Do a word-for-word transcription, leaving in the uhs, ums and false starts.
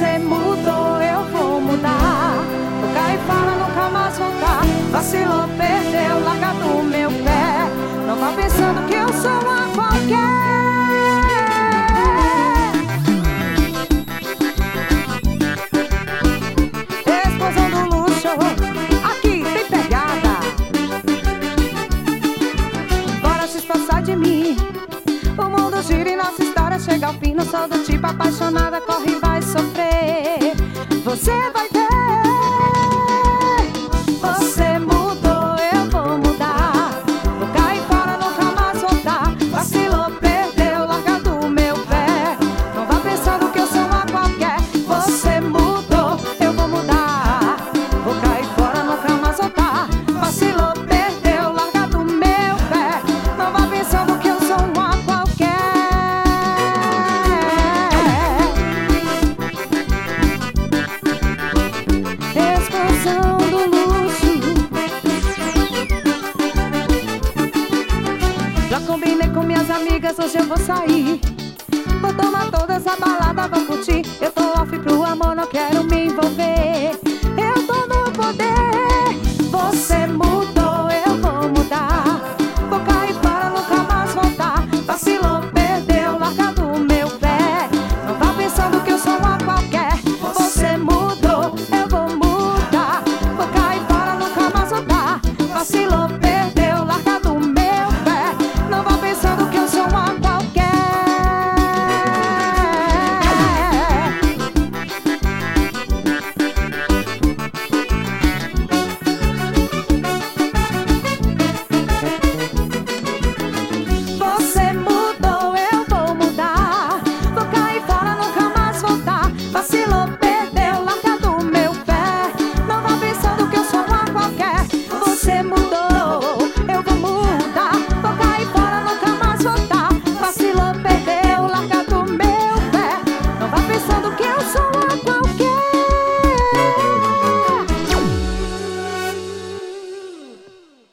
Você mudou, eu vou mudar. Vou cair fora, nunca mais voltar. Vacilou, perdeu, larga do meu pé. Não vá pensando que eu sou uma qualquer. Explosão do luxo, aqui tem pegada. Bora se esforçar de mim. O mundo gira e nossa história chega ao fim. Não sou do tipo apaixonada, corre e vai sofrer. Você vai ver. Você mudou, eu vou mudar. Vou cair fora, nunca mais voltar. Vacilou, perdeu, larga do meu pé. Não vá pensando que eu sou uma qualquer. Você mudou, eu vou mudar. Vou cair fora, nunca mais voltar. Vacilou, perdeu, larga do meu pé. Não vá pensando que eu sou uma qualquer. Explosão do luxo. Já combinei com minhas amigas, hoje eu vou sair. Vou tomar toda essa balada, vou curtir. Eu tô off pro amor, não quero me envolver.